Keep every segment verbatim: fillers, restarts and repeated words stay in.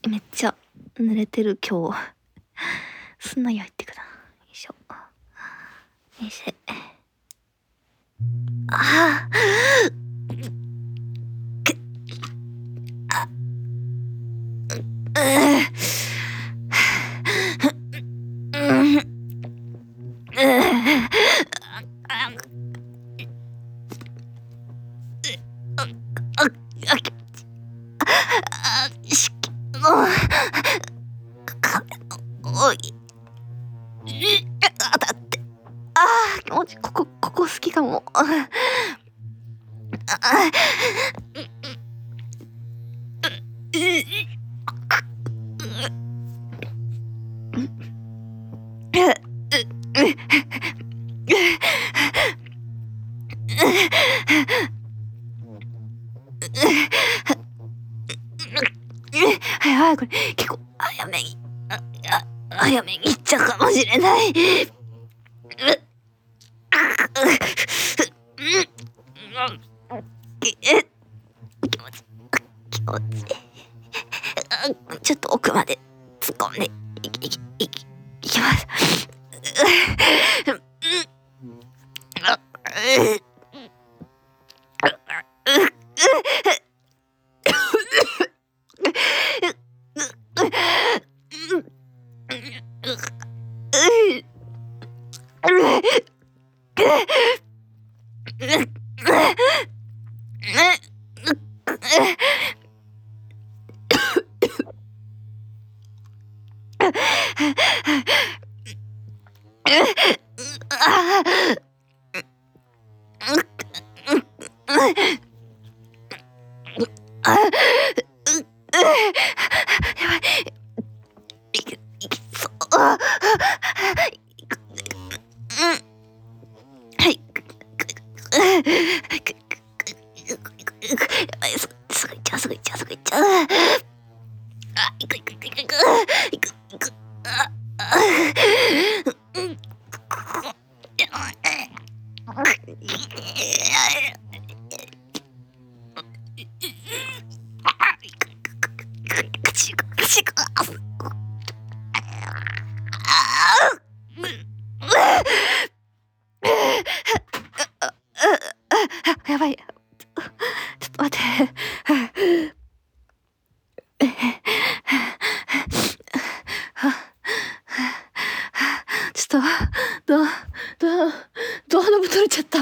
めっちゃ濡れてる今日。すんなり入ってくな。よいしょ。よいしょ。ああ。くあ。うう。うん。しきもうおいあだってああ気持ちここここ好きかもああはいはいこれ結構早めに早めに行っちゃうかもしれない。気持ち気持ちちょっと奥まで突っ込んでいきいきいきいきます。すぐ行っちゃうすぐ行っちゃうすぐ行っちゃう。あ行く行く行く行く行く行くああやばい。ちょっと待って。ちょっとドアドアドアノブ取れちゃった。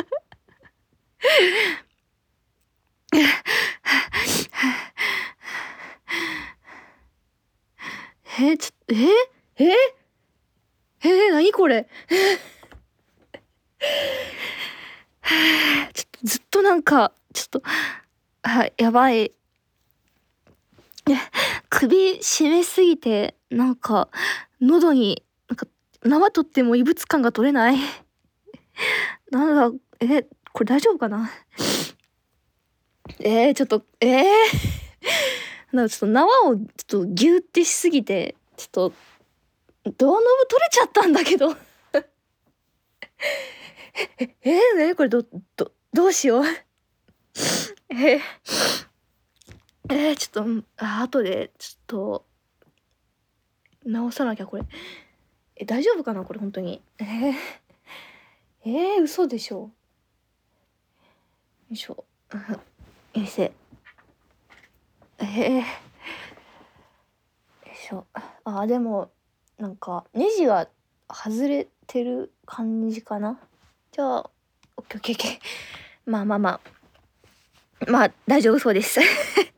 えちょええええ何これ。ちょっとずっとなんかちょっとあやばい。首絞めすぎてなんか喉になんか縄取っても異物感が取れない。なんだえこれ大丈夫かな。えー、ちょっとえー、なんかちょっと縄をちょっとギューってしすぎてちょっとドアノブ取れちゃったんだけど。ええー、ねこれどどどうしよう。えー、えー、ちょっとあ後でちょっと直さなきゃこれ。え大丈夫かなこれ本当に。えー、えー、嘘でしょ。よいしょ。よいせ。えー、よいしょ。あでもなんかネジが外れてる感じかな。じゃあオッケーオッケーオッケー。まあまあまあまあ大丈夫そうです。